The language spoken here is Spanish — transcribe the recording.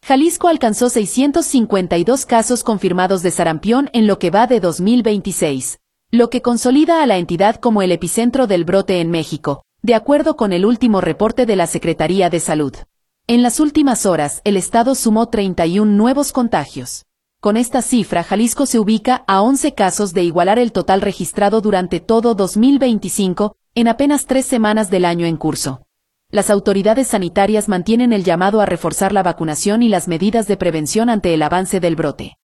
Jalisco alcanzó 652 casos confirmados de sarampión en lo que va de 2026, lo que consolida a la entidad como el epicentro del brote en México, de acuerdo con el último reporte de la Secretaría de Salud. En las últimas horas, el estado sumó 31 nuevos contagios. Con esta cifra, Jalisco se ubica a 11 casos de igualar el total registrado durante todo 2025, en apenas 3 semanas del año en curso. Las autoridades sanitarias mantienen el llamado a reforzar la vacunación y las medidas de prevención ante el avance del brote.